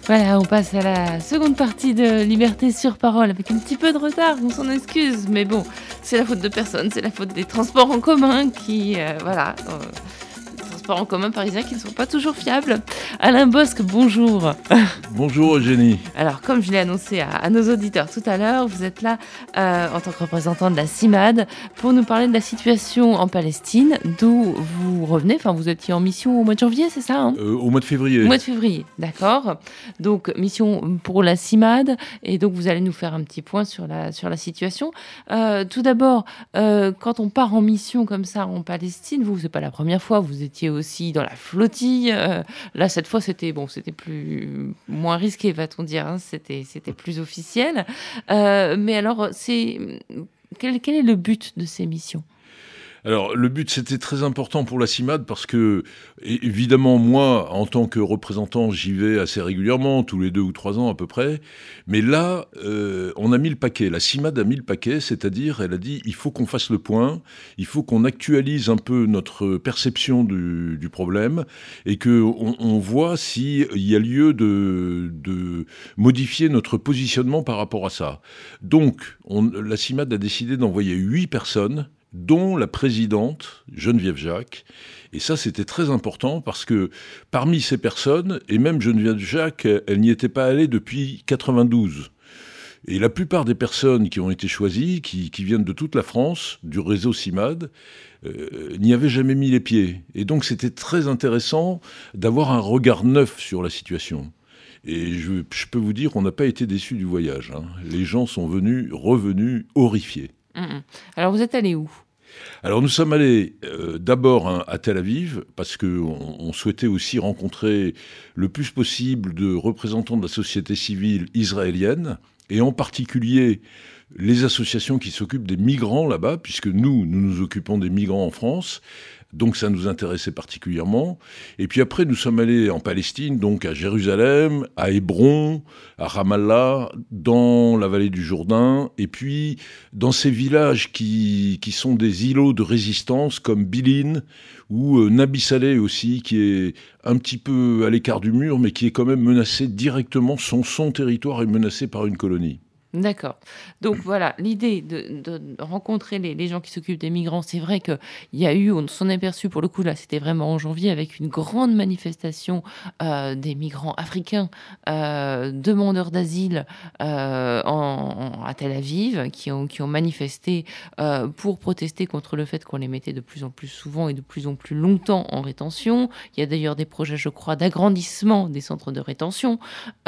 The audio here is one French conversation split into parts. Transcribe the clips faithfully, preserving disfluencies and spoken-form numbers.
Voilà, on passe à la seconde partie de Liberté sur parole avec un petit peu de retard, on s'en excuse, mais bon, c'est la faute de personne, c'est la faute des transports en commun qui, euh, voilà, euh, les transports en commun parisiens qui ne sont pas toujours fiables. Alain Bosc, bonjour. Bonjour Eugénie. Alors, comme je l'ai annoncé à, à nos auditeurs tout à l'heure, vous êtes là euh, en tant que représentant de la CIMAD pour nous parler de la situation en Palestine, d'où vous revenez. Enfin, vous étiez en mission au mois de janvier, c'est ça, hein? Euh, au mois de février. Au mois de février, d'accord. Donc, mission pour la CIMAD. Et donc, vous allez nous faire un petit point sur la, sur la situation. Euh, tout d'abord, euh, quand on part en mission comme ça en Palestine, vous, c'est pas la première fois, vous étiez aussi dans la flottille. Euh, là, cette fois, c'était bon, c'était plus moins risqué, va-t-on dire. Hein, c'était, c'était plus officiel. Euh, mais alors, c'est quel, quel est le but de ces missions ? Alors, le but, c'était très important pour la CIMAD parce que, évidemment, moi, en tant que représentant, j'y vais assez régulièrement, tous les deux ou trois ans à peu près. Mais là, euh, on a mis le paquet. La CIMAD a mis le paquet, c'est-à-dire, elle a dit, il faut qu'on fasse le point, il faut qu'on actualise un peu notre perception du, du problème et qu'on on voit s'il y a lieu de, de modifier notre positionnement par rapport à ça. Donc, on, la CIMAD a décidé d'envoyer huit personnes, dont la présidente, Geneviève Jacques. Et ça, c'était très important parce que parmi ces personnes, et même Geneviève Jacques, elle n'y était pas allée depuis quatre-vingt-douze. Et la plupart des personnes qui ont été choisies, qui, qui viennent de toute la France, du réseau CIMAD, euh, n'y avaient jamais mis les pieds. Et donc, c'était très intéressant d'avoir un regard neuf sur la situation. Et je, je peux vous dire qu'on n'a pas été déçus du voyage. Hein. Les gens sont venus, revenus, horrifiés. Mmh. Alors, vous êtes allé où ? Alors nous sommes allés euh, d'abord hein, à Tel Aviv parce qu'on on souhaitait aussi rencontrer le plus possible de représentants de la société civile israélienne et en particulier les associations qui s'occupent des migrants là-bas, puisque nous, nous nous occupons des migrants en France. Donc ça nous intéressait particulièrement. Et puis après, nous sommes allés en Palestine, donc à Jérusalem, à Hébron, à Ramallah, dans la vallée du Jourdain, et puis dans ces villages qui, qui sont des îlots de résistance, comme Bilin, ou euh, Nabi Saleh aussi, qui est un petit peu à l'écart du mur, mais qui est quand même menacé directement, son, son territoire est menacé par une colonie. D'accord. Donc voilà, l'idée de, de rencontrer les, les gens qui s'occupent des migrants, c'est vrai qu'il y a eu, on s'en est aperçu pour le coup, là c'était vraiment en janvier, avec une grande manifestation euh, des migrants africains, euh, demandeurs d'asile euh, en, en- à Tel Aviv, qui ont, qui ont manifesté euh, pour protester contre le fait qu'on les mettait de plus en plus souvent et de plus en plus longtemps en rétention. Il y a d'ailleurs des projets, je crois, d'agrandissement des centres de rétention.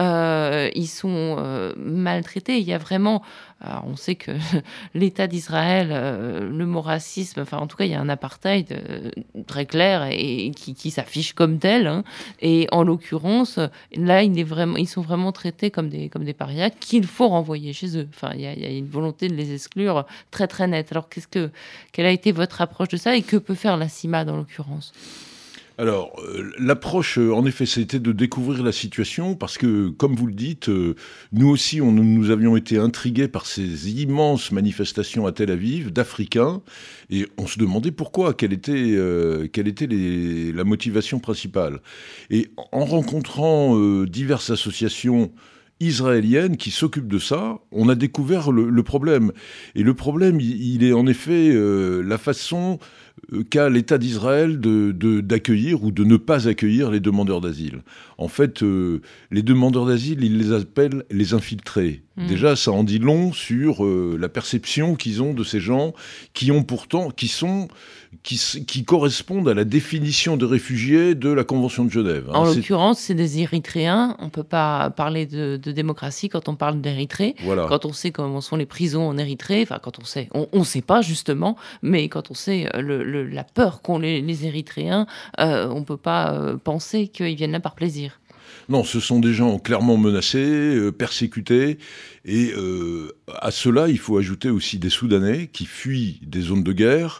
Euh, ils sont euh, maltraités. Il y a vraiment, alors on sait que l'État d'Israël, euh, le mot racisme, enfin en tout cas il y a un apartheid euh, très clair et, et qui, qui s'affiche comme tel. Hein. Et en l'occurrence, là il est vraiment, ils sont vraiment traités comme des comme des parias qu'il faut renvoyer chez eux. Enfin il y a, il y a une volonté de les exclure très très nette. Alors qu'est-ce que quelle a été votre approche de ça et que peut faire la CIMAD en l'occurrence ? Alors, euh, l'approche, euh, en effet, c'était de découvrir la situation parce que, comme vous le dites, euh, nous aussi, on, nous avions été intrigués par ces immenses manifestations à Tel Aviv d'Africains et on se demandait pourquoi, quelle était, euh, quelle était les- la motivation principale. Et en rencontrant euh, diverses associations israéliennes qui s'occupent de ça, on a découvert le, le problème. Et le problème, il, il est en effet euh, la façon euh, qu'a l'État d'Israël de, de- d'accueillir ou de ne pas accueillir les demandeurs d'asile. En fait, euh, les demandeurs d'asile, ils les appellent les infiltrés. Mm. Déjà, ça en dit long sur euh, la perception qu'ils ont de ces gens qui ont pourtant, qui sont, qui, s- qui correspondent à la définition de réfugiés de la Convention de Genève. hein. En C'est- l'occurrence, c'est des Érythréens. On ne peut pas parler de, de démocratie quand on parle d'Érythrée. Voilà. Quand on sait comment sont les prisons en Érythrée, enfin quand on sait, on ne sait pas justement, mais quand on sait euh, le, le- la peur qu'ont les, les Érythréens, euh, on ne peut pas euh, penser qu'ils viennent là par plaisir. Non, ce sont des gens clairement menacés, euh, persécutés, et euh, à cela, il faut ajouter aussi des Soudanais qui fuient des zones de guerre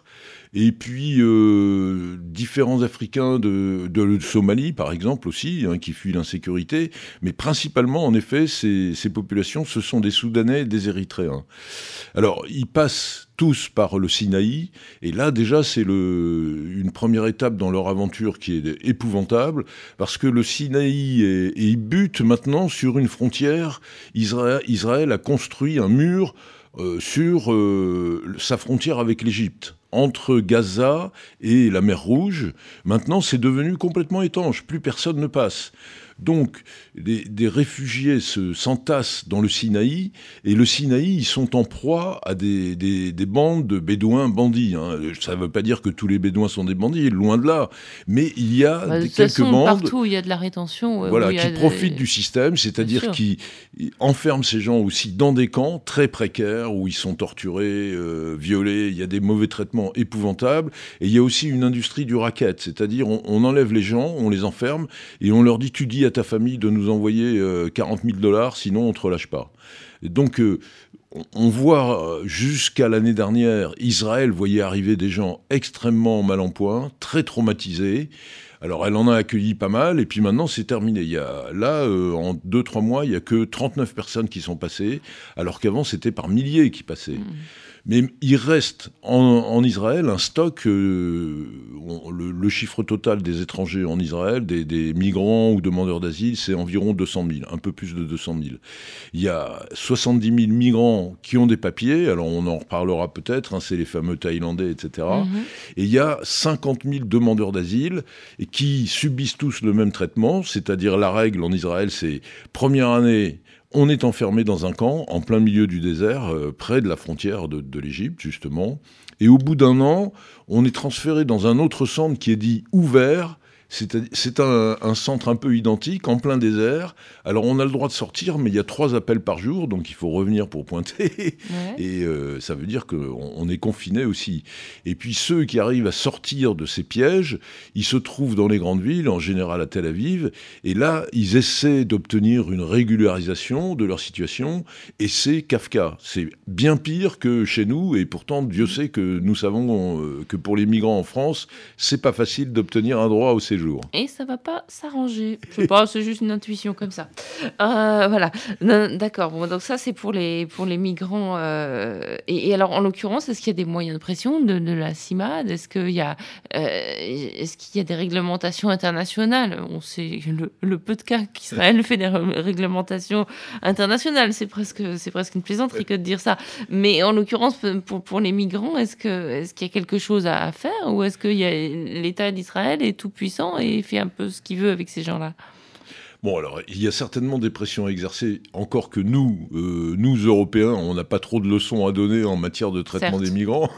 et puis euh, différents Africains de, de Somalie, par exemple, aussi, hein, qui fuient l'insécurité. Mais principalement, en effet, ces, ces populations, ce sont des Soudanais et des Érythréens. Alors, ils passent tous par le Sinaï, et là, déjà, c'est le, une première étape dans leur aventure qui est épouvantable, parce que le Sinaï, est, et ils butent maintenant sur une frontière. Israël, Israël a construit un mur euh, sur euh, sa frontière avec l'Égypte, entre Gaza et la mer Rouge. Maintenant, c'est devenu complètement étanche, plus personne ne passe. Donc, des, des réfugiés se, s'entassent dans le Sinaï, et le Sinaï, ils sont en proie à des, des, des bandes de bédouins bandits. Hein. Ça ne veut pas dire que tous les bédouins sont des bandits, loin de là. Mais il y a Bah, de des, toute quelques façon, bandes partout où il y a de la rétention, ouais, où voilà, il y qui a profitent des... du système, Bien c'est-à-dire sûr. qui enferment ces gens aussi dans des camps très précaires où ils sont torturés, euh, violés, il y a des mauvais traitements épouvantables, et il y a aussi une industrie du racket, c'est-à-dire on, on enlève les gens, on les enferme, et on leur dit tu dis à ta famille de nous envoyer euh, quarante mille dollars, sinon on te relâche pas. Et donc euh, on voit, jusqu'à l'année dernière, Israël voyait arriver des gens extrêmement mal en point, très traumatisés. Alors elle en a accueilli pas mal, et puis maintenant c'est terminé. Il y a, là, euh, en deux trois mois, il n'y a que trente-neuf personnes qui sont passées, alors qu'avant c'était par milliers qui passaient. Mm. Mais il reste en, en Israël un stock, euh, on, le, le chiffre total des étrangers en Israël, des, des migrants ou demandeurs d'asile, c'est environ deux cent mille, un peu plus de deux cent mille. Il y a soixante-dix mille migrants qui ont des papiers, alors on en reparlera peut-être, hein, c'est les fameux Thaïlandais, et cetera. Mhm. Et il y a cinquante mille demandeurs d'asile et qui subissent tous le même traitement, c'est-à-dire la règle en Israël, c'est première année, on est enfermé dans un camp, en plein milieu du désert, euh, près de la frontière de, de l'Égypte, justement. Et au bout d'un an, on est transféré dans un autre centre qui est dit ouvert. C'est, c'est un, un centre un peu identique, en plein désert. Alors on a le droit de sortir, mais il y a trois appels par jour, donc il faut revenir pour pointer. Ouais. Et euh, ça veut dire qu'on on est confiné aussi. Et puis ceux qui arrivent à sortir de ces pièges, ils se trouvent dans les grandes villes, en général à Tel Aviv, et là, ils essaient d'obtenir une régularisation de leur situation, et c'est Kafka. C'est bien pire que chez nous, et pourtant, Dieu sait que nous savons euh, que pour les migrants en France, c'est pas facile d'obtenir un droit au séjour. Et ça va pas s'arranger. Je sais pas, c'est juste une intuition comme ça. Euh, voilà. Non, d'accord. Bon, donc ça, c'est pour les, pour les migrants. euh, Et, et alors, en l'occurrence, est-ce qu'il y a des moyens de pression de, de la CIMAD? Est-ce qu'il y a, euh, est-ce qu'il y a des réglementations internationales? On sait le, le peu de cas qu'Israël fait des ré- réglementations internationales. C'est presque, c'est presque une plaisanterie que de dire ça. Mais en l'occurrence, pour, pour les migrants, est-ce que, est-ce qu'il y a quelque chose à, à faire, ou est-ce que il y a, l'État d'Israël est tout puissant et fait un peu ce qu'il veut avec ces gens-là? Bon, alors, il y a certainement des pressions exercées, encore que nous, euh, nous, Européens, on n'a pas trop de leçons à donner en matière de traitement des Certes. migrants.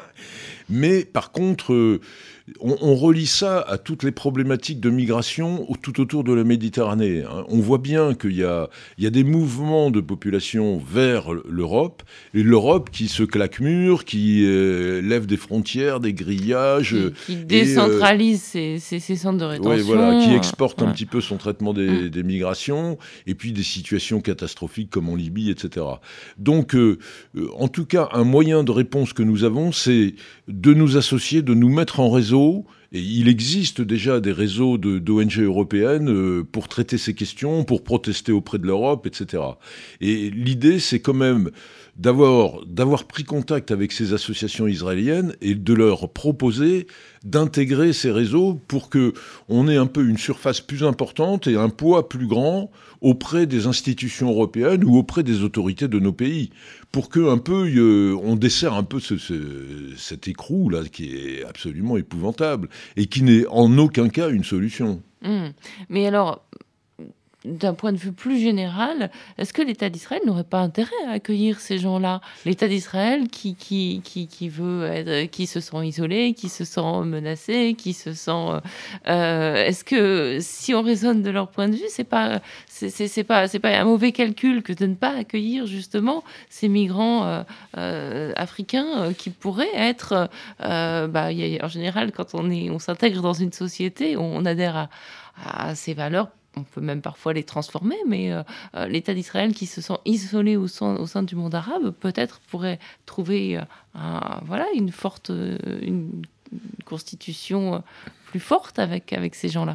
Mais par contre, euh, on, on relie ça à toutes les problématiques de migration au- tout autour de la Méditerranée. Hein. On voit bien qu'il y a, il y a des mouvements de population vers l'Europe, et l'Europe qui se claque mur, qui euh, lève des frontières, des grillages, Qui, euh, qui et euh, décentralise ses, ses- ses centres de ouais, voilà, qui rétention. euh, exporte un ouais. petit peu son traitement Mm. des, des migrations, et puis des situations catastrophiques comme en Libye, et cetera. Donc, euh, euh, en tout cas, un moyen de réponse que nous avons, c'est de nous associer, de nous mettre en réseau. Et il existe déjà des réseaux de, d'O N G européennes euh, pour traiter ces questions, pour protester auprès de l'Europe, et cetera. Et l'idée, c'est quand même d'avoir, d'avoir pris contact avec ces associations israéliennes et de leur proposer d'intégrer ces réseaux pour que on ait un peu une surface plus importante et un poids plus grand auprès des institutions européennes ou auprès des autorités de nos pays, pour que un peu euh, on dessert un peu ce, ce- cet écrou là qui est absolument épouvantable et qui n'est en aucun cas une solution. Mm. Mais alors, d'un point de vue plus général, est-ce que l'État d'Israël n'aurait pas intérêt à accueillir ces gens-là? L'État d'Israël qui, qui, qui, qui veut être, qui se sent isolé, qui se sent menacé, qui se sent... euh, euh, est-ce que si on raisonne de leur point de vue, c'est pas, c'est, c'est, c'est pas, c'est pas un mauvais calcul que de ne pas accueillir justement ces migrants euh, euh, africains euh, qui pourraient être... euh, bah, y a- en général, quand on est, on s'intègre dans une société, on adhère à, à ses valeurs on peut même parfois les transformer, mais euh, euh, l'État d'Israël qui se sent isolé au sein, au sein du monde arabe, peut-être pourrait trouver euh, un- voilà, une forte, euh, une, une constitution euh, plus forte avec, avec ces gens-là.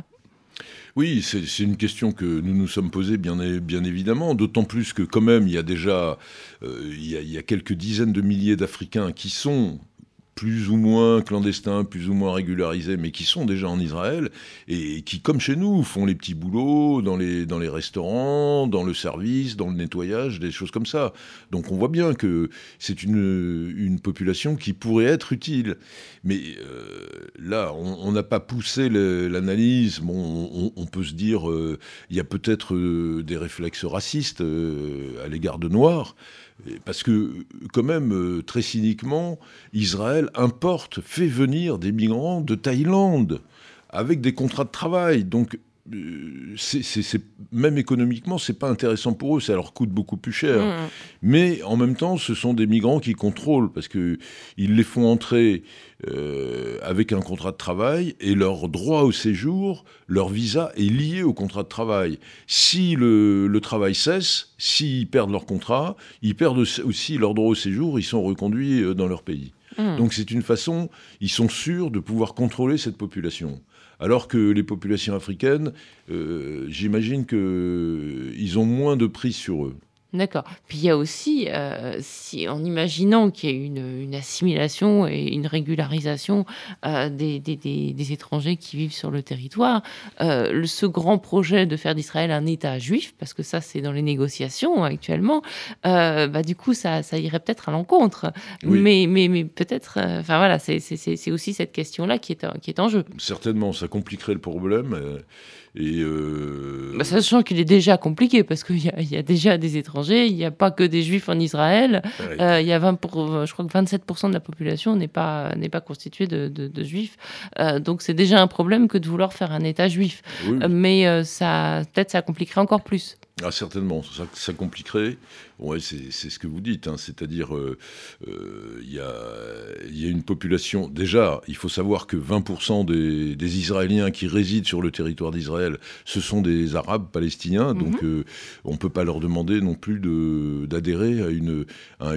Oui, c'est c'est une question que nous nous sommes posées bien, é- bien évidemment, d'autant plus que quand même il y a déjà euh, il y a, il y a quelques dizaines de milliers d'Africains qui sont plus ou moins clandestins, plus ou moins régularisés, mais qui sont déjà en Israël et qui, comme chez nous, font les petits boulots dans les, dans les restaurants, dans le service, dans le nettoyage, des choses comme ça. Donc on voit bien que c'est une, une population qui pourrait être utile. Mais euh, là, on n'a pas poussé le- l'analyse. Bon, on, on peut se dire, euh, il y a peut-être euh, des réflexes racistes euh, à l'égard de Noirs, parce que, quand même, euh, très cyniquement, Israël importe, fait venir des migrants de Thaïlande avec des contrats de travail. Donc, euh, c'est, c'est- c'est- même économiquement, c'est pas intéressant pour eux, ça leur coûte beaucoup plus cher. Mm. Mais en même temps, ce sont des migrants qui contrôlent, parce que ils les font entrer euh, avec un contrat de travail, et leur droit au séjour, leur visa est lié au contrat de travail. Si le, le travail cesse, s'ils perdent leur contrat, ils perdent aussi leur droit au séjour, ils sont reconduits euh, dans leur pays. Mm. Donc c'est une façon, ils sont sûrs de pouvoir contrôler cette population. Alors que les populations africaines, euh, j'imagine qu'ils ont moins de prise sur eux. D'accord. Puis il y a aussi, euh, si, en imaginant qu'il y ait une, une assimilation et une régularisation euh, des, des- des- des étrangers qui vivent sur le territoire, euh, le- ce grand projet de faire d'Israël un État juif, parce que ça c'est dans les négociations actuellement, euh, bah, du coup ça, ça irait peut-être à l'encontre. Oui. Mais, mais, mais peut-être, euh, enfin voilà, c'est c'est- c'est- c'est aussi cette question-là qui est, en- qui est en jeu. Certainement, ça compliquerait le problème. euh, Et euh, Bah, sachant qu'il est déjà compliqué, parce qu'il y a, il y a déjà des étrangers, il n'y a pas que des juifs en Israël, ouais. euh, il y a vingt pour, je crois que vingt-sept pour cent de la population n'est pas, n'est pas constituée de, de- de juifs. Euh, donc c'est déjà un problème que de vouloir faire un État juif. Oui, Euh, oui. mais euh, ça, peut-être ça compliquerait encore plus. Ah, certainement, ça, ça compliquerait. Ouais, c'est c'est ce que vous dites, hein, c'est-à-dire euh, euh, il y, a, il y a une population. Déjà, il faut savoir que vingt pour cent des, des Israéliens qui résident sur le territoire d'Israël, ce sont des Arabes palestiniens, Mhm. donc euh, on ne peut pas leur demander non plus de- d'adhérer à une, à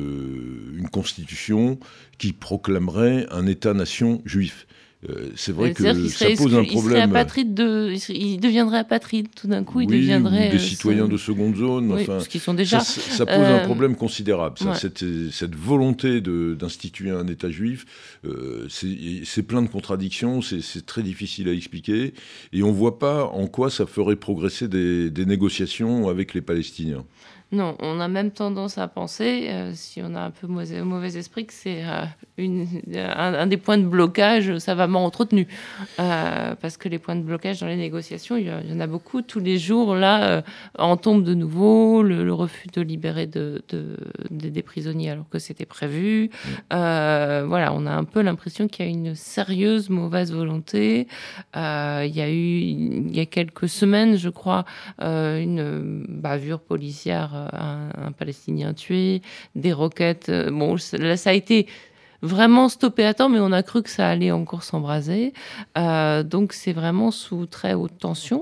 une, une constitution qui proclamerait un État-nation juif. Euh, c'est vrai Euh, C'est-à-dire que qu'il ça serait, pose un exclu- il serait problème. apatride de, il serait- il deviendrait apatride tout d'un coup, il Oui, ou deviendrait. des euh, citoyens ce- de seconde zone. Oui, Enfin, parce qu'ils sont déjà. ça, ça pose un euh, problème considérable. Ça, ouais. cette, cette volonté de- d'instituer un État juif, euh, c'est c'est plein de contradictions, c'est c'est très difficile à expliquer, et on ne voit pas en quoi ça ferait progresser des, des négociations avec les Palestiniens. Non, on a même tendance à penser, euh, si on a un peu mauvais, mauvais esprit, que c'est euh, une- un, un des points de blocage savamment entretenu. Euh, parce que les points de blocage dans les négociations, il y, a- il y en a beaucoup. Tous les jours, là, euh, en tombe de nouveau le, le refus de libérer de, de- des- des prisonniers alors que c'était prévu. Euh, voilà, on a un peu l'impression qu'il y a une sérieuse mauvaise volonté. Euh, il y a eu, il y a quelques semaines, je crois, euh, une euh, bavure policière, euh, un, un Palestinien tué, des roquettes. euh, Bon, c- là, ça a été vraiment stoppé à temps, mais on a cru que ça allait encore s'embraser. Euh, donc, c'est vraiment sous très haute tension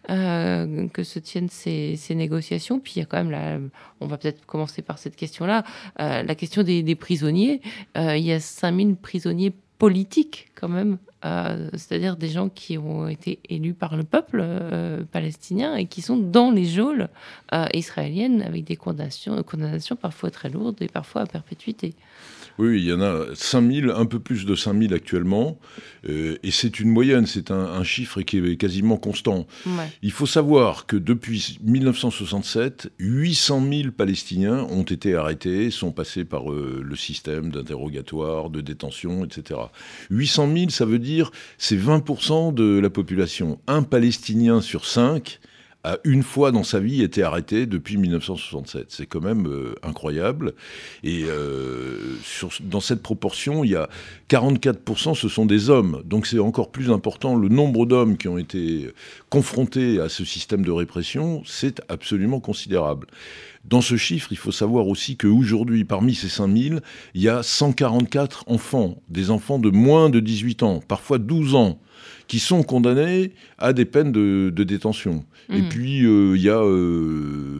euh, que se tiennent ces, ces négociations. Puis, il y a quand même, la, on va peut-être commencer par cette question-là, euh, la question des, des prisonniers. Euh, il y a cinq mille prisonniers politiques, quand même, euh, c'est-à-dire des gens qui ont été élus par le peuple euh, palestinien et qui sont dans les geôles euh, israéliennes avec des condamnations, condamnations parfois très lourdes et parfois à perpétuité. Oui, il y en a cinq mille, un peu plus de cinq mille actuellement, euh, et c'est une moyenne, c'est un, un chiffre qui est quasiment constant. Ouais. Il faut savoir que depuis mille neuf cent soixante-sept, huit cent mille Palestiniens ont été arrêtés, sont passés par euh, le système d'interrogatoire, de détention, et cetera. huit cent mille, ça veut dire c'est vingt pour cent de la population. Un Palestinien sur cinq a une fois dans sa vie été arrêté depuis mille neuf cent soixante-sept. C'est quand même euh, incroyable. Et euh, sur, dans cette proportion, il y a quarante-quatre pour cent, ce sont des hommes. Donc c'est encore plus important. Le nombre d'hommes qui ont été confrontés à ce système de répression, c'est absolument considérable. Dans ce chiffre, il faut savoir aussi qu'aujourd'hui, parmi ces cinq mille, il y a cent quarante-quatre enfants, des enfants de moins de dix-huit ans, parfois douze ans, qui sont condamnés à des peines de, de détention. Mmh. Et puis, il euh, y a euh,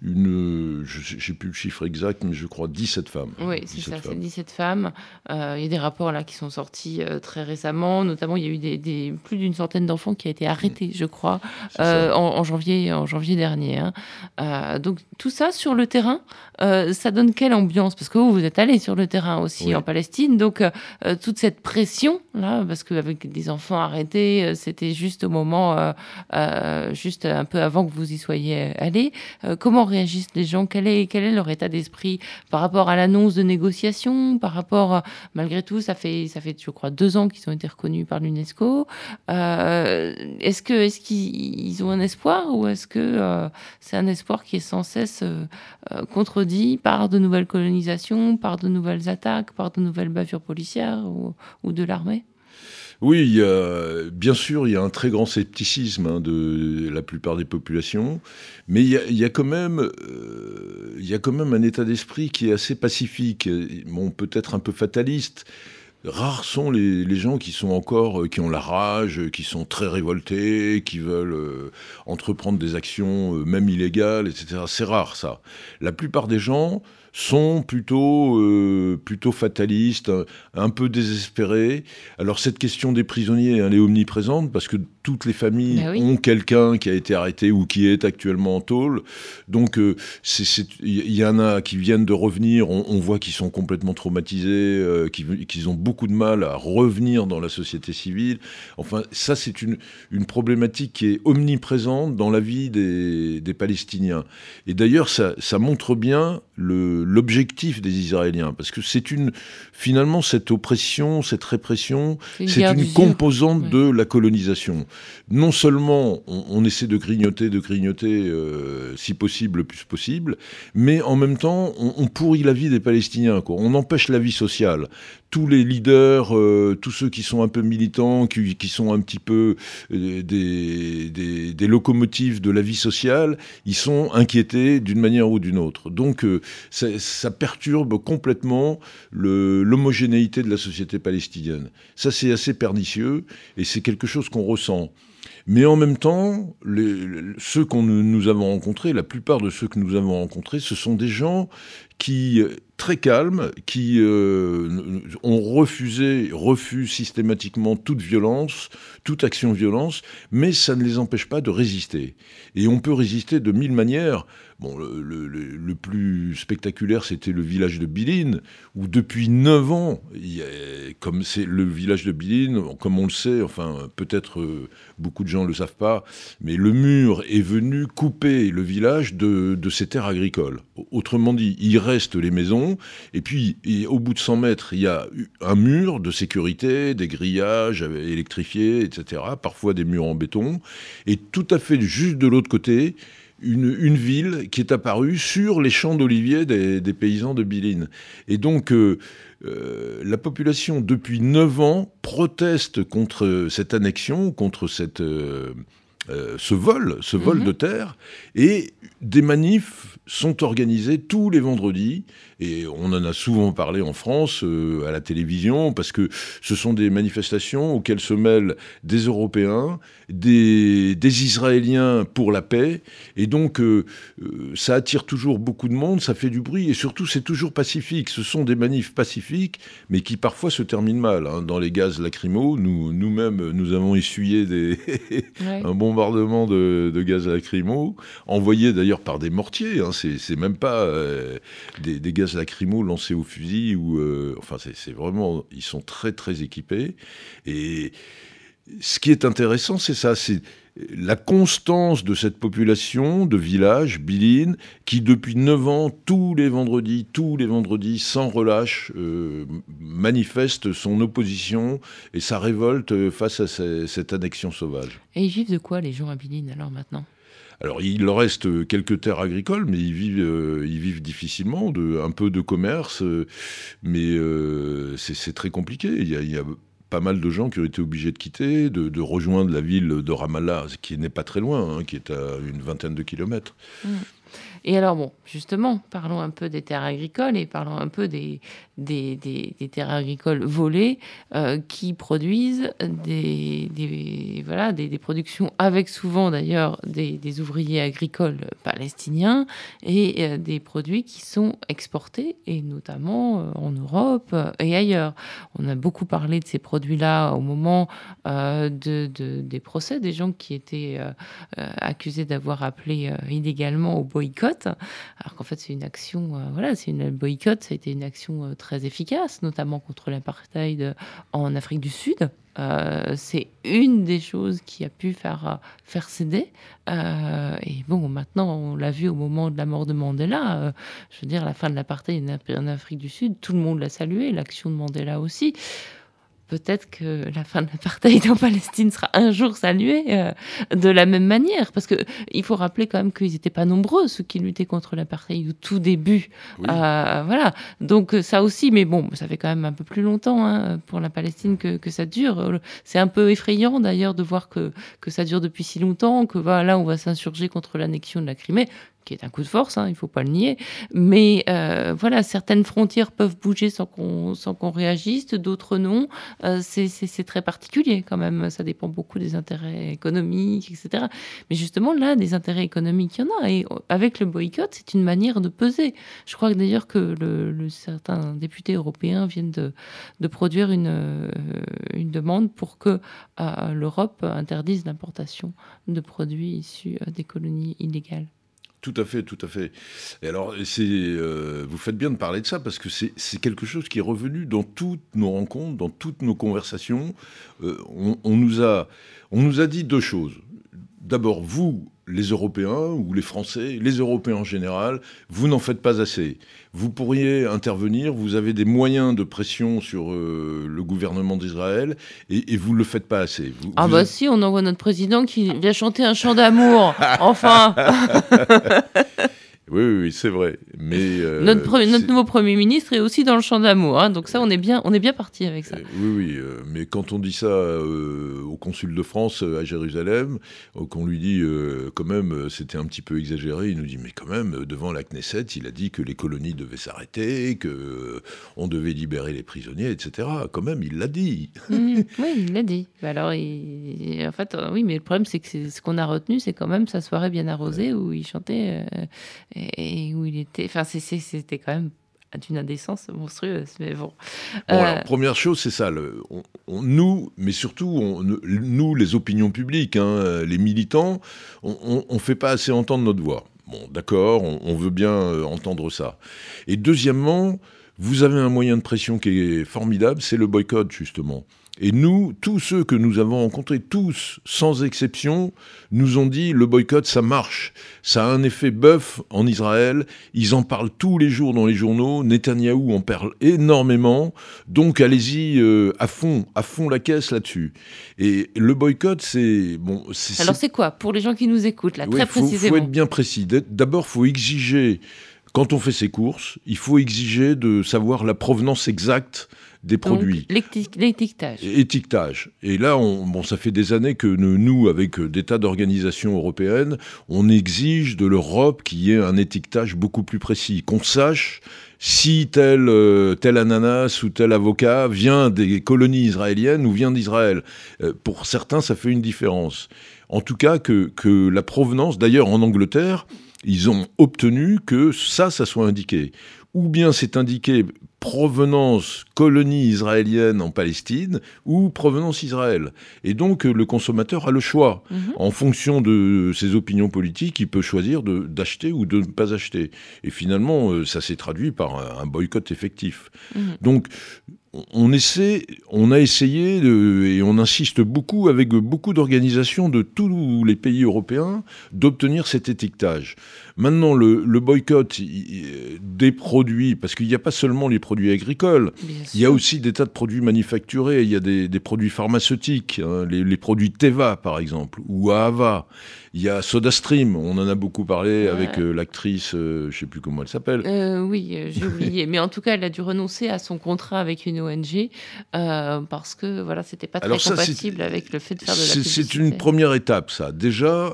une... Je n'ai plus le chiffre exact, mais je crois dix-sept femmes. Oui, c'est ça, femmes. C'est dix-sept femmes. Il euh, y a des rapports là qui sont sortis euh, très récemment. Notamment, il y a eu des, des, plus d'une centaine d'enfants qui ont été arrêtés, je crois, euh, en, en, janvier, en janvier dernier. Hein. Euh, donc, tout ça sur le terrain, euh, ça donne quelle ambiance? Parce que vous, vous êtes allés sur le terrain aussi, oui, en Palestine. Donc, euh, toute cette pression, là, parce qu'avec des enfants arrêtés, c'était juste au moment, euh, euh, juste un peu avant que vous y soyez allés. Euh, comment réagissent les gens? Quel est, quel est leur état d'esprit par rapport à l'annonce de négociations? Par rapport, malgré tout, ça fait, ça fait, je crois, deux ans qu'ils ont été reconnus par l'UNESCO. Euh, est-ce que, est-ce qu'ils ont un espoir, ou est-ce que euh, c'est un espoir qui est sans cesse euh, euh, contredit par de nouvelles colonisations, par de nouvelles attaques, par de nouvelles bavures policières ou, ou de l'armée? Oui, il y a, bien sûr, il y a un très grand scepticisme hein, de la plupart des populations, mais il y a, il y a quand même, euh, il y a quand même un état d'esprit qui est assez pacifique, bon, peut-être un peu fataliste. Rares sont les, les gens qui sont encore, qui ont la rage, qui sont très révoltés, qui veulent euh, entreprendre des actions, euh, même illégales, et cetera. C'est rare, ça. La plupart des gens sont plutôt, euh, plutôt fatalistes, un, un peu désespérés. Alors cette question des prisonniers, elle est omniprésente, parce que toutes les familles ben oui. ont quelqu'un qui a été arrêté ou qui est actuellement en tôle. Donc euh, il y en a qui viennent de revenir, on, on voit qu'ils sont complètement traumatisés, euh, qu'ils, qu'ils ont beaucoup de mal à revenir dans la société civile. Enfin, ça c'est une, une problématique qui est omniprésente dans la vie des, des Palestiniens. Et d'ailleurs, ça, ça montre bien le, l'objectif des Israéliens, parce que c'est une, finalement, cette oppression, cette répression, c'est, c'est une composante ouais. de la colonisation. Non seulement on, on essaie de grignoter, de grignoter, euh, si possible, le plus possible, mais en même temps, on, on pourrit la vie des Palestiniens, quoi. On empêche la vie sociale. Tous les leaders, euh, tous ceux qui sont un peu militants, qui, qui sont un petit peu euh, des, des, des locomotives de la vie sociale, ils sont inquiétés d'une manière ou d'une autre. Donc euh, ça, ça perturbe complètement le, l'homogénéité de la société palestinienne. Ça, c'est assez pernicieux et c'est quelque chose qu'on ressent. Mais en même temps, les, ceux que nous avons rencontrés, la plupart de ceux que nous avons rencontrés, ce sont des gens qui, très calmes, qui euh, ont refusé, refusent systématiquement toute violence, toute action violence, mais ça ne les empêche pas de résister. Et on peut résister de mille manières. Bon, le, le, le plus spectaculaire, c'était le village de Bilin, où depuis neuf ans, il y a, comme c'est le village de Bilin, comme on le sait, enfin, peut-être euh, beaucoup de gens ne le savent pas, mais le mur est venu couper le village de, de ses terres agricoles. Autrement dit, il reste les maisons, et puis et au bout de cent mètres, il y a un mur de sécurité, des grillages électrifiés, et cetera, parfois des murs en béton, et tout à fait juste de l'autre côté, Une, une ville qui est apparue sur les champs d'oliviers des, des paysans de Bilin. Et donc, euh, euh, la population, depuis neuf ans, proteste contre cette annexion, contre cette, euh, euh, ce vol, ce vol mmh. de terre, et des manifs sont organisés tous les vendredis, et on en a souvent parlé en France, euh, à la télévision, parce que ce sont des manifestations auxquelles se mêlent des Européens, des, des Israéliens pour la paix, et donc euh, euh, ça attire toujours beaucoup de monde, ça fait du bruit, et surtout c'est toujours pacifique. Ce sont des manifs pacifiques, mais qui parfois se terminent mal, hein, dans les gaz lacrymaux. Nous, nous-mêmes, nous avons essuyé des ouais. un bombardement de, de gaz lacrymaux, envoyé d'ailleurs par des mortiers, hein, c'est, c'est même pas euh, des, des gaz lacrymaux lancés au fusil, ou, euh, enfin c'est, c'est vraiment, ils sont très très équipés, et ce qui est intéressant, c'est ça, c'est la constance de cette population de village, Bilin, qui depuis neuf ans, tous les vendredis, tous les vendredis, sans relâche, euh, manifeste son opposition et sa révolte face à ces, cette annexion sauvage. Et ils vivent de quoi, les gens à Bilin, alors maintenant ? Alors, il leur reste quelques terres agricoles, mais ils vivent, euh, ils vivent difficilement, de, un peu de commerce, euh, mais euh, c'est, c'est très compliqué. Il y a, il y a pas mal de gens qui ont été obligés de quitter, de, de rejoindre la ville de Ramallah, qui n'est pas très loin, hein, qui est à une vingtaine de kilomètres. Mmh. Et alors bon, justement, parlons un peu des terres agricoles et parlons un peu des des des des terres agricoles volées, heu, qui produisent des des voilà, des des productions avec souvent d'ailleurs des des ouvriers agricoles palestiniens et heu, des produits qui sont exportés et notamment, heu, en Europe, heu, et ailleurs. On a beaucoup parlé de ces produits-là au moment, heu, de de des procès des gens qui étaient, heu heu, accusés d'avoir appelé, heu, illégalement au boycott. Alors qu'en fait, c'est une action, heu, voilà, c'est une le boycott, ça a été une action, heu, très efficace, notamment contre l'apartheid, heu, en Afrique du Sud. Heu, c'est une des choses qui a pu faire, heu, faire céder. Heu et bon, maintenant, on l'a vu au moment de la mort de Mandela, heu, je veux dire la fin de l'apartheid en Af en Afrique du Sud, tout le monde l'a salué, l'action de Mandela aussi. Peut-être que la fin de l'apartheid en Palestine sera un jour saluée, heu, de la même manière. Parce qu'il faut rappeler quand même qu'ils étaient pas nombreux, ceux qui luttaient contre l'apartheid au tout début. Heu, Oui. voilà, donc heu, ça aussi, mais bon, ça fait quand même un peu plus longtemps, hein, pour la Palestine que que ça dure. Heu, c'est un peu effrayant d'ailleurs de voir que que ça dure depuis si longtemps, que voilà, on va s'insurger contre l'annexion de la Crimée, qui est un coup de force, hein, il faut pas le nier. Mais heu, voilà, certaines frontières peuvent bouger sans qu'on sans qu'on réagisse, d'autres non. Heu, c'est c'est c'est très particulier quand même, ça dépend beaucoup des intérêts économiques et cetera. Mais justement là, des intérêts économiques, il y en a et au avec le boycott, c'est une manière de peser. Je crois d'ailleurs que le le certains députés européens viennent de de produire une, heu, une demande pour que, heu, l'Europe interdise l'importation de produits issus, heu, des colonies illégales. Tout à fait, tout à fait. Et alors, c'est, heu, vous faites bien de parler de ça parce que c'est c'est quelque chose qui est revenu dans toutes nos rencontres, dans toutes nos conversations. Heu, on on nous a on nous a dit deux choses. D'abord, vous, les Européens ou les Français, les Européens en général, vous n'en faites pas assez. Vous pourriez intervenir, vous avez des moyens de pression sur, heu, le gouvernement d'Israël et et vous ne le faites pas assez. Vous Ah vous bah êtes si, on envoie notre président qui vient chanter un chant d'amour, enfin! Oui, oui, oui, c'est vrai, mais Notre heu, pre notre c'est nouveau premier ministre est aussi dans le chant d'amour, hein, donc ça, on est bien on est bien parti avec ça. Heu, oui, oui, heu, mais quand on dit ça, heu, au consul de France, heu, à Jérusalem, heu, qu'on lui dit, heu, quand même, heu, c'était un petit peu exagéré, il nous dit: «Mais quand même, heu, devant la Knesset, il a dit que les colonies devaient s'arrêter, que, heu, on devait libérer les prisonniers et cetera». Quand même, il l'a dit. Mmh. Oui, il l'a dit. Bah, alors il en fait, heu, oui, mais le problème, c'est que c'est ce qu'on a retenu, c'est quand même sa soirée bien Ouais. arrosée où il chantait, heu et et où il était enfin, c'est c'est c'était quand même d'une indécence monstrueuse, mais bon. Bon Heu alors, première chose, c'est ça, le on on nous, mais surtout on ne nous, les opinions publiques, hein, heu, les militants, on on on fait pas assez entendre notre voix. Bon d'accord, on on veut bien, heu, entendre ça. Et deuxièmement, vous avez un moyen de pression qui est formidable, c'est le boycott justement. Et nous, tous ceux que nous avons rencontrés, tous, sans exception, nous ont dit: «Le boycott, ça marche. Ça a un effet bœuf en Israël. Ils en parlent tous les jours dans les journaux. Netanyahou en parle énormément. Donc allez-y, heu, à fond, à fond la caisse là-dessus». Et le boycott, c'est bon, c'est Alors c'est c'est quoi? Pour les gens qui nous écoutent là, oui, très faut faut être précisément. bien précis. D'être d'abord, faut exiger, quand on fait ses courses, il faut exiger de savoir la provenance exacte des Donc produits. l'éti l'étiquetage. Étiquetage. Et là, on, bon, ça fait des années que nous, nous, avec des tas d'organisations européennes, on exige de l'Europe qu'il y ait un étiquetage beaucoup plus précis, qu'on sache si tel, euh, tel ananas ou tel avocat vient des colonies israéliennes ou vient d'Israël. Euh, pour certains, ça fait une différence. En tout cas, que, que la provenance, d'ailleurs en Angleterre, ils ont obtenu que ça, ça soit indiqué. Ou bien c'est indiqué provenance colonie israélienne en Palestine ou provenance Israël. Et donc le consommateur a le choix. Mmh. En fonction de ses opinions politiques, il peut choisir de, d'acheter ou de ne pas acheter. Et finalement, euh, ça s'est traduit par un, un boycott effectif. Mmh. Donc on essaie, on a essayé de, et on insiste beaucoup avec beaucoup d'organisations de tous les pays européens d'obtenir cet étiquetage. Maintenant, le, le boycott il, des produits, parce qu'il n'y a pas seulement les produits agricoles, Bien il y a sûr. aussi des tas de produits manufacturés, il y a des, des produits pharmaceutiques, hein, les, les produits Teva par exemple, ou Ahava. Il y a SodaStream, on en a beaucoup parlé avec Ouais. euh, l'actrice, euh, je ne sais plus comment elle s'appelle. Heu, oui, heu, j'ai oublié, mais en tout cas, elle a dû renoncer à son contrat avec une O N G, heu, parce que voilà, c'était pas très Alors ça, c'est compatible avec le fait de faire de la c'est c'est une publicité. première étape, ça. Déjà,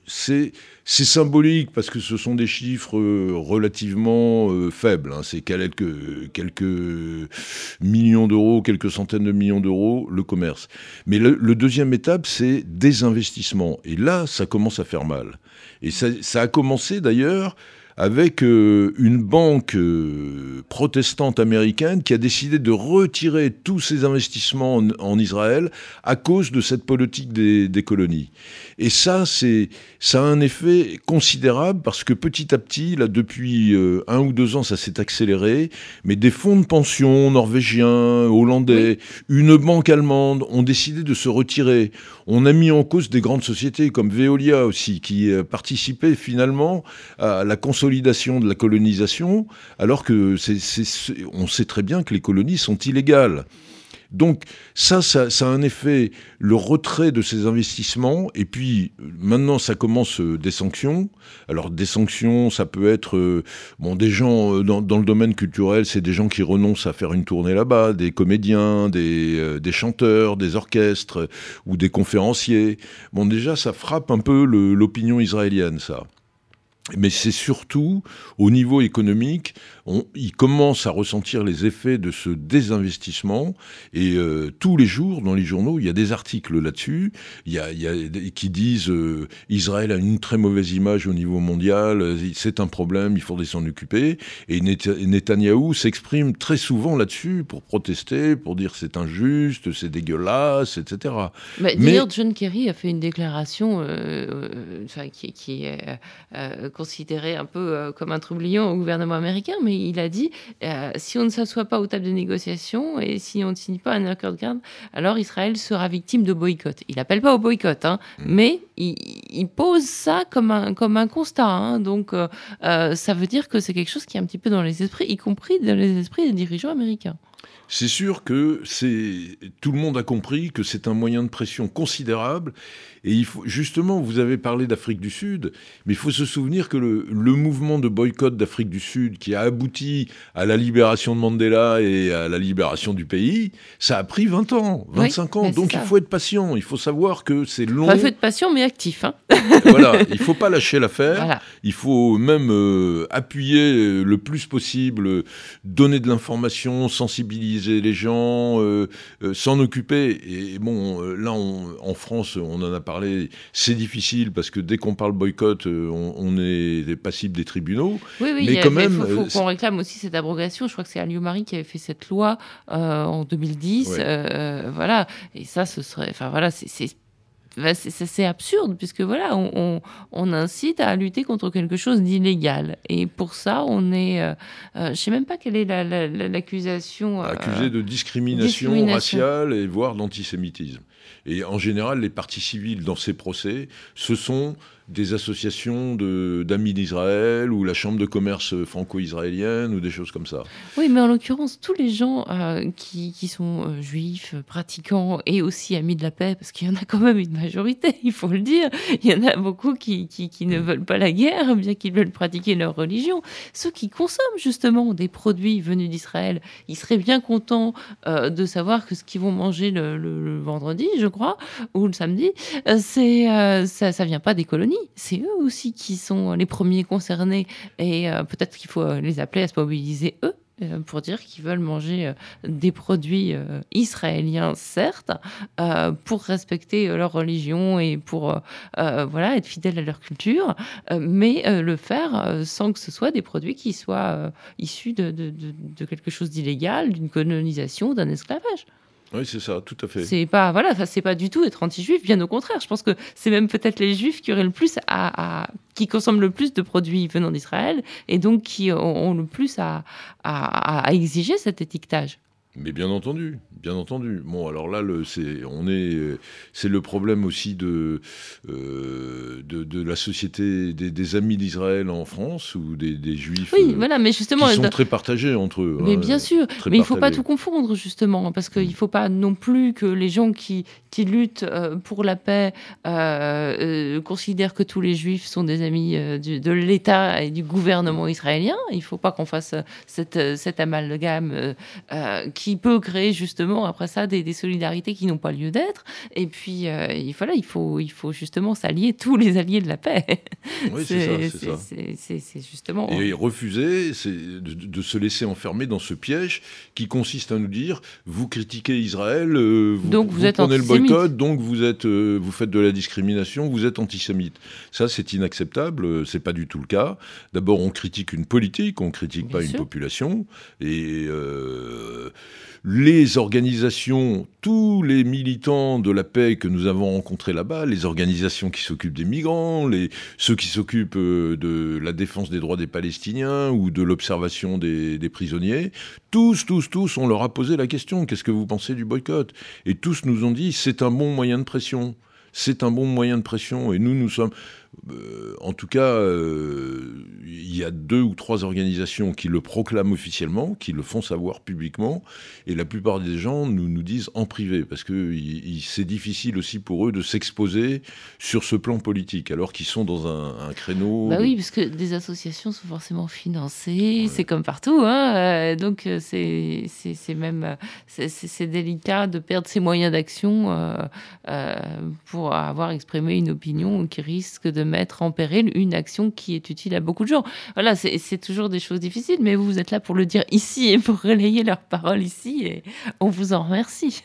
c'est, c'est symbolique parce que ce sont des chiffres euh, relativement euh, faibles. Hein. C'est quelques, quelques millions d'euros, quelques centaines de millions d'euros, le commerce. Mais le, le deuxième étape, c'est des investissements. Et là, ça commence à faire mal. Et ça, ça a commencé d'ailleurs avec euh, une banque euh, protestante américaine qui a décidé de retirer tous ses investissements en, en Israël à cause de cette politique des, des colonies. Et ça, c'est, ça a un effet considérable parce que petit à petit, là, depuis euh, un ou deux ans, ça s'est accéléré, mais des fonds de pension norvégiens, hollandais, oui. Une banque allemande ont décidé de se retirer. On a mis en cause des grandes sociétés comme Veolia aussi, qui euh, participaient finalement à la consolidation de la colonisation, alors que c'est, c'est, c'est, on sait très bien que les colonies sont illégales. Donc ça, ça, ça a un effet, le retrait de ces investissements, et puis maintenant ça commence euh, des sanctions. Alors des sanctions, ça peut être, euh, bon, des gens euh, dans, dans le domaine culturel, c'est des gens qui renoncent à faire une tournée là-bas, des comédiens, des, euh, des chanteurs, des orchestres, euh, ou des conférenciers. Bon, déjà ça frappe un peu le, l'opinion israélienne, ça. Mais c'est surtout, au niveau économique, on, ils commencent à ressentir les effets de ce désinvestissement. Et euh, tous les jours, dans les journaux, il y a des articles là-dessus. Il y a, il y a qui disent euh, Israël a une très mauvaise image au niveau mondial, c'est un problème, il faudrait s'en occuper. Et Netanyahou s'exprime très souvent là-dessus pour protester, pour dire c'est injuste, c'est dégueulasse, et cetera. Bah, d'ailleurs, Mais... John Kerry a fait une déclaration euh, euh, enfin, qui, qui est... Euh, considéré un peu euh, comme un troublion au gouvernement américain, mais il a dit euh, si on ne s'assoit pas aux tables de négociation et si on ne signe pas un accord de garde, alors Israël sera victime de boycott. Il n'appelle pas au boycott, hein, mmh. mais il, il pose ça comme un, comme un constat. Hein, donc euh, euh, ça veut dire que c'est quelque chose qui est un petit peu dans les esprits, y compris dans les esprits des dirigeants américains. C'est sûr que c'est, tout le monde a compris que c'est un moyen de pression considérable. Et il faut, justement, vous avez parlé d'Afrique du Sud, mais il faut se souvenir que le, le mouvement de boycott d'Afrique du Sud, qui a abouti à la libération de Mandela et à la libération du pays, ça a pris vingt ans, vingt-cinq oui, ans. Donc il faut être patient, il faut savoir que c'est long. Il faut être patient, mais actif. Hein. Voilà, il ne faut pas lâcher l'affaire. Voilà. Il faut même euh, appuyer le plus possible, donner de l'information, sensibiliser les gens, euh, euh, s'en occuper. Et bon, euh, là, on, en France, on en a parlé. C'est difficile parce que dès qu'on parle boycott, on, on est passible des tribunaux. Oui, oui, mais quand même, il faut, faut qu'on réclame aussi cette abrogation. Je crois que c'est Aliou-Marie qui avait fait cette loi euh, en deux mille dix. Ouais. Euh, voilà. Et ça, ce serait. Enfin, voilà, c'est. c'est... C'est, c'est absurde, puisque voilà, on, on, on incite à lutter contre quelque chose d'illégal. Et pour ça, on est... Euh, euh, je ne sais même pas quelle est la, la, la, l'accusation... Euh, Accusé de discrimination, discrimination raciale et voire d'antisémitisme. Et en général, les parties civiles dans ces procès, ce sont des associations de, d'amis d'Israël ou la chambre de commerce franco-israélienne ou des choses comme ça. Oui, mais en l'occurrence, tous les gens euh, qui, qui sont euh, juifs, pratiquants et aussi amis de la paix, parce qu'il y en a quand même une majorité, il faut le dire, il y en a beaucoup qui, qui, qui ne veulent pas la guerre, bien qu'ils veulent pratiquer leur religion. Ceux qui consomment justement des produits venus d'Israël, ils seraient bien contents euh, de savoir que ce qu'ils vont manger le, le, le vendredi, je crois, ou le samedi, euh, c'est, euh, ça ne vient pas des colonies. C'est eux aussi qui sont les premiers concernés et euh, peut-être qu'il faut les appeler à se mobiliser eux euh, pour dire qu'ils veulent manger euh, des produits euh, israéliens, certes, euh, pour respecter euh, leur religion et pour euh, euh, voilà, être fidèles à leur culture, euh, mais euh, le faire euh, sans que ce soit des produits qui soient euh, issus de, de, de, de quelque chose d'illégal, d'une colonisation, d'un esclavage. Oui, c'est ça, tout à fait. C'est pas, voilà, c'est pas du tout être anti-juif, bien au contraire. Je pense que c'est même peut-être les juifs qui auraient le plus à, à qui consomment le plus de produits venant d'Israël et donc qui ont, ont le plus à, à, à exiger cet étiquetage. Mais bien entendu, bien entendu. Bon, alors là, le, c'est, on est, c'est le problème aussi de, euh, de, de la société des, des amis d'Israël en France ou des, des juifs. Oui, euh, voilà, mais justement, qui sont très partagés entre eux. Mais hein, bien sûr, mais il ne faut pas tout confondre justement, parce qu'il ne faut pas non plus que les gens qui, qui luttent euh, pour la paix euh, euh, considèrent que tous les juifs sont des amis euh, du, de l'État et du gouvernement israélien. Il ne faut pas qu'on fasse cette, cet amalgame euh, qui qui peut créer justement après ça des, des solidarités qui n'ont pas lieu d'être. Et puis euh, il, voilà, il faut, il faut justement s'allier, tous les alliés de la paix. Oui, c'est ça, c'est ça. C'est, c'est, c'est justement... Et refuser, c'est de, de se laisser enfermer dans ce piège qui consiste à nous dire, vous critiquez Israël, euh, vous, donc vous, vous êtes prenez le antisémite. boycott, donc vous, êtes, euh, vous faites de la discrimination, vous êtes antisémite. Ça, c'est inacceptable, c'est pas du tout le cas. D'abord, on critique une politique, on critique Bien pas sûr. une population. Et euh, les organisations, tous les militants de la paix que nous avons rencontrés là-bas, les organisations qui s'occupent des migrants, les, ceux qui s'occupent de la défense des droits des Palestiniens ou de l'observation des, des prisonniers, tous, tous, tous, on leur a posé la question, qu'est-ce que vous pensez du boycott? Et tous nous ont dit, c'est un bon moyen de pression. C'est un bon moyen de pression. Et nous, nous sommes... Euh, en tout cas, euh, il y a deux ou trois organisations qui le proclament officiellement, qui le font savoir publiquement, et la plupart des gens nous, nous disent en privé, parce que il, c'est difficile aussi pour eux de s'exposer sur ce plan politique, alors qu'ils sont dans un, un créneau... Bah de... oui, parce que des associations sont forcément financées, Ouais. c'est comme partout, hein, euh, donc c'est, c'est, c'est même c'est, c'est, c'est délicat de perdre ses moyens d'action euh, euh, pour avoir exprimé une opinion qui risque de mettre en péril une action qui est utile à beaucoup de gens. Voilà, c'est, c'est toujours des choses difficiles, mais vous êtes là pour le dire ici et pour relayer leurs paroles ici, et on vous en remercie.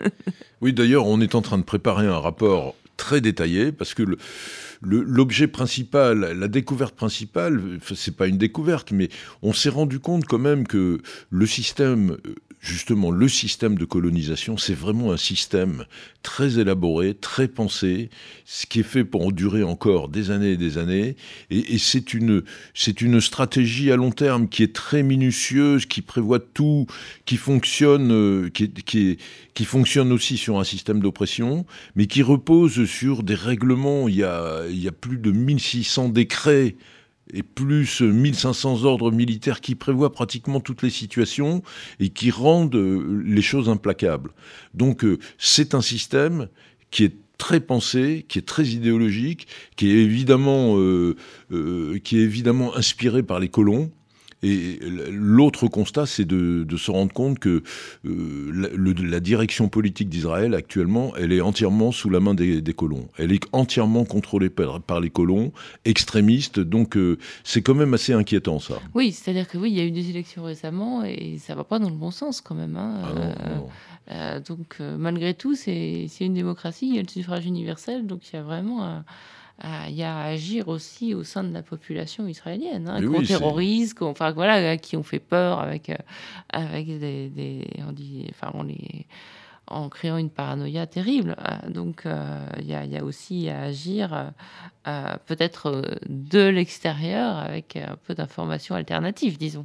Oui, d'ailleurs, on est en train de préparer un rapport très détaillé, parce que le, le, l'objet principal, la découverte principale, c'est pas une découverte, mais on s'est rendu compte quand même que le système... Justement, le système de colonisation, c'est vraiment un système très élaboré, très pensé, ce qui est fait pour durer encore des années et des années. Et, et c'est une, c'est une stratégie à long terme qui est très minutieuse, qui prévoit tout, qui fonctionne, euh, qui, est, qui, est, qui fonctionne aussi sur un système d'oppression, mais qui repose sur des règlements. Il y a, il y a plus de mille six cents décrets et plus mille cinq cents ordres militaires qui prévoient pratiquement toutes les situations et qui rendent les choses implacables. Donc c'est un système qui est très pensé, qui est très idéologique, qui est évidemment, euh, euh, qui est évidemment inspiré par les colons. Et l'autre constat, c'est de, de se rendre compte que euh, la, le, la direction politique d'Israël, actuellement, elle est entièrement sous la main des, des colons. Elle est entièrement contrôlée par, par les colons, extrémistes, donc euh, c'est quand même assez inquiétant, ça. Oui, c'est-à-dire que oui, il y a eu des élections récemment, et ça va pas dans le bon sens, quand même. Hein. Ah non, euh, non. euh, donc, euh, malgré tout, c'est, c'est une démocratie, il y a le suffrage universel, donc il y a vraiment... un il y a à agir aussi au sein de la population israélienne, hein, qu'on oui, terrorise, qu'on, enfin voilà, qui ont fait peur avec, euh, avec des, des on dit, enfin on les, en créant une paranoïa terrible. Donc euh, il y a, il y a aussi à agir euh, peut-être euh, de l'extérieur avec un peu d'informations alternatives, disons.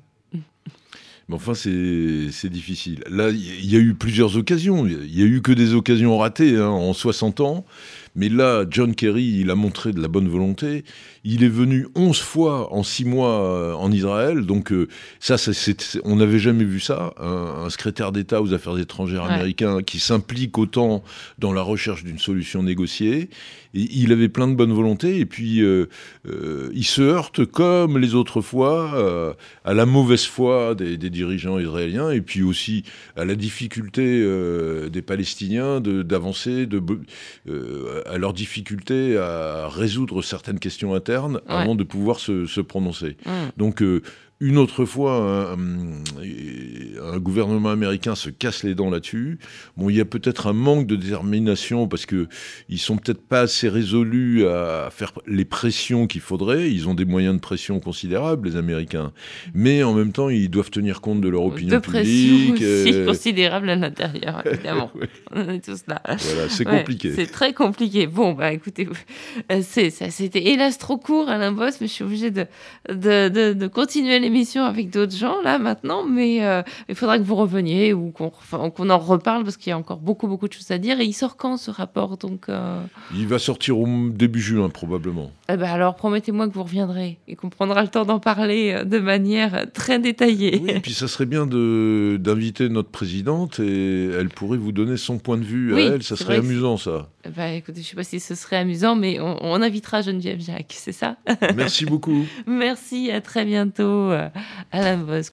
Mais enfin, c'est, c'est difficile. Là, il y a eu plusieurs occasions. Il n'y a eu que des occasions ratées hein, en soixante ans. Mais là, John Kerry, il a montré de la bonne volonté. Il est venu onze fois en six mois en Israël. Donc euh, ça, c'est, c'est, c'est, on n'avait jamais vu ça. Un, un secrétaire d'État aux affaires étrangères Ouais. américain qui s'implique autant dans la recherche d'une solution négociée. Et il avait plein de bonne volonté. Et puis, euh, euh, il se heurte, comme les autres fois, euh, à la mauvaise foi des, des dirigeants israéliens. Et puis aussi à la difficulté euh, des Palestiniens de, d'avancer, de... Euh, à leur difficulté à résoudre certaines questions internes Ouais. avant de pouvoir se, se prononcer. Mmh. Donc, euh, une autre fois, un, un gouvernement américain se casse les dents là-dessus. Bon, il y a peut-être un manque de détermination parce qu'ils ne sont peut-être pas assez résolus à faire les pressions qu'il faudrait. Ils ont des moyens de pression considérables, les Américains. Mais en même temps, ils doivent tenir compte de leur opinion de pression publique. aussi euh... considérable à l'intérieur, évidemment. Ouais. On est tous là. Voilà, c'est Ouais, compliqué. c'est très compliqué. Bon, bah écoutez, c'est, ça, c'était hélas trop court, Alain Boss, mais je suis obligée de, de, de, de continuer l'émission avec d'autres gens, là, maintenant. Mais euh, il faudra que vous reveniez ou qu'on, enfin, qu'on en reparle, parce qu'il y a encore beaucoup, beaucoup de choses à dire. Et il sort quand, ce rapport donc euh... Il va sortir au début juin, probablement. Eh ben alors, promettez-moi que vous reviendrez et qu'on prendra le temps d'en parler de manière très détaillée. Oui, et puis ça serait bien de, d'inviter notre présidente et elle pourrait vous donner son point de vue oui, à elle. Ça serait amusant, ça. Bah, écoutez, je ne sais pas si ce serait amusant, mais on, on invitera Geneviève Jacques, c'est ça? Merci beaucoup. Merci, à très bientôt, Alain Boss.